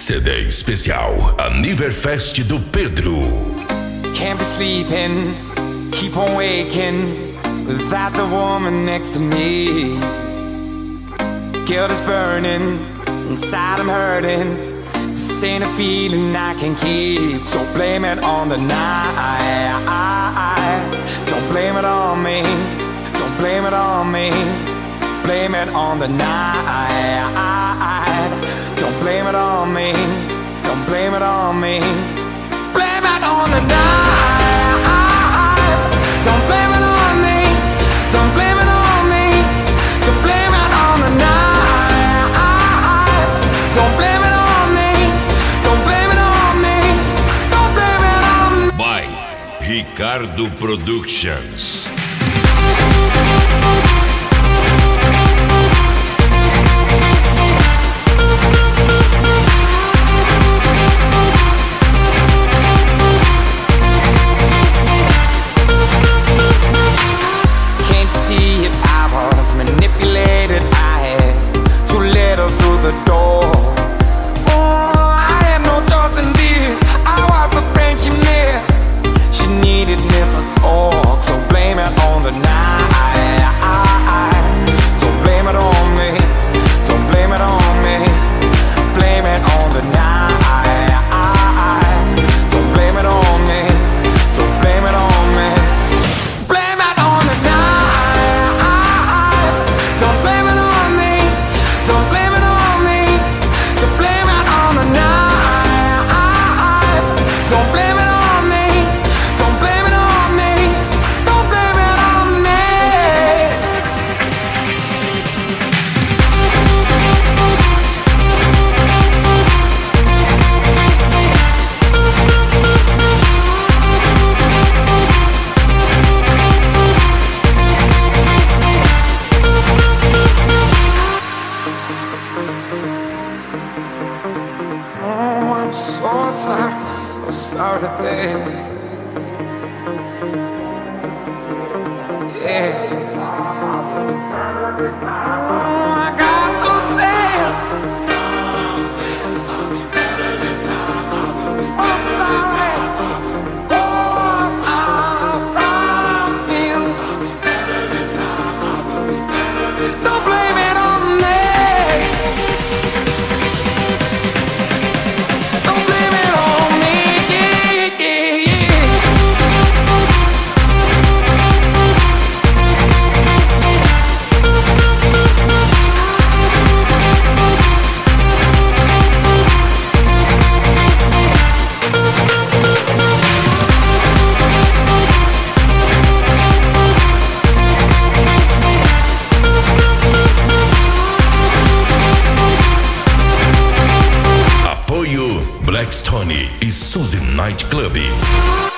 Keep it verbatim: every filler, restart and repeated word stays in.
C D especial Aniverfest do Pedro. Can't be sleeping, keep on waking without the woman next to me. Guilt is burning, inside I'm hurting. This ain't a feeling I can keep. So blame it on the night. Don't blame it on me. Don't blame it on me. Blame it on the night. Don't blame it on me. Don't blame it on me. Blame it on the night. Don't blame it on me. Don't blame it on me. So blame it on the night. Don't blame it on me. Don't blame it on me. Don't blame it on me. By Ricardo Productions. Manipulated, I had too little through the door. Oh, I had no choice in this. I was the friend she missed. She needed me to talk, so blame it on the night. Don't blame it on me. Don't blame it on me. Blame it on the night. Don't blame it on me. Don't blame it on me. Blame it on the night. Don't blame it on me. Don't blame it on me. So blame it on the night. Don't blame it on me. Don't blame it on me. Don't blame it on me. Oh, I'm so sorry, so sorry, baby. Yeah. Oh, I got two things. I'm sorry. Oh, I promise. Don't blame it on me. Don't blame it on me. Yeah, yeah, yeah. Apoio Blackstone e Suzy Night Club.